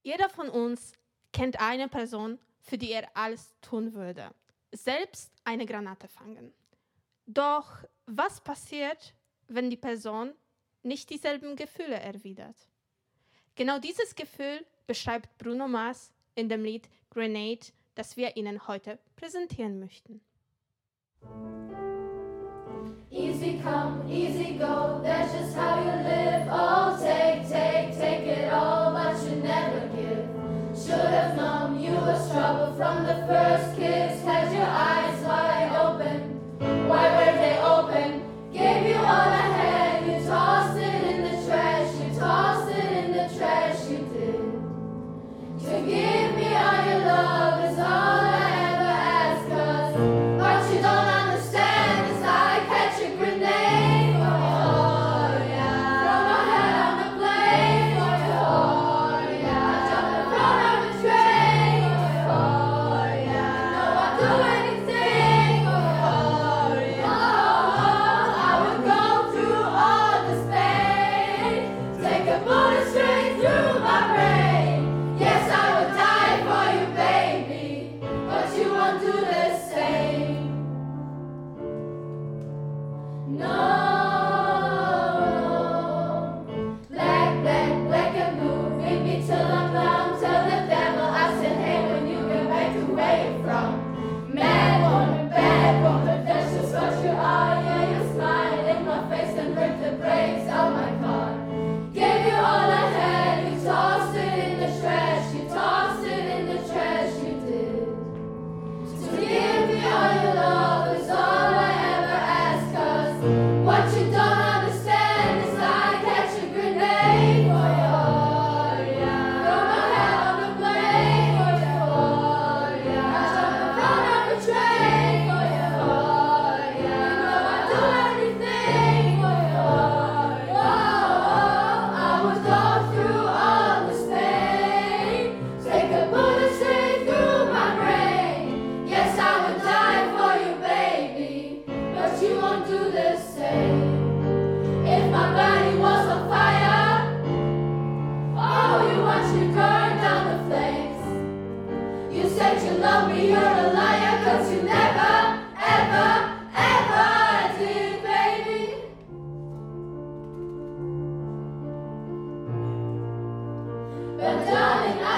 Jeder von uns kennt eine Person, für die er alles tun würde, selbst eine Granate fangen. Doch was passiert, wenn die Person nicht dieselben Gefühle erwidert? Genau dieses Gefühl beschreibt Bruno Mars in dem Lied Grenade, das wir Ihnen heute präsentieren möchten. Easy come, easy go, that's just how you live. Oh, take it all, but you never give. Should have known you was trouble from the first kiss. Had your eyes wide open, why were they open? Gave you all I had, you tossed it in the trash. You tossed it in the trash, you did. To give me all your love is all I ever ask, 'cause what you don't understand is I catch a grenade for you, oh yeah. Throw my head on the blade for you, oh yeah. I jump in front of a train for you, oh yeah. No, I'd do anything for you, oh yeah. I would go through all this pain, take a bullet straight through my brain. Yes, I would die for you, baby, but you won't do the same. No. Black and blue, beat me till I'm numb. Tell the devil I said, hey, when you get back to where you're from. Mad woman, that's just what you are. Yeah, you smile in my face and break the brakes on my car. Gave you all I had, you tossed it in the trash. You tossed it in the trash, you did. To give me all your love is all I ever ask, 'cause what you don't understand is I catch a grenade for you, oh yeah. Throw my head on the blade for you, oh yeah. I jump in front of a train for you, oh yeah. You know I'd do anything for you, oh yeah. I would go through all this pain, take a bullet straight through my brain. Yes, I would die for you, baby, but you won't do the same. If my body was on fire, oh, you watch me burn down the flames. You said you love me, you're a liar, 'cause you never, ever, ever did, baby. But darling, I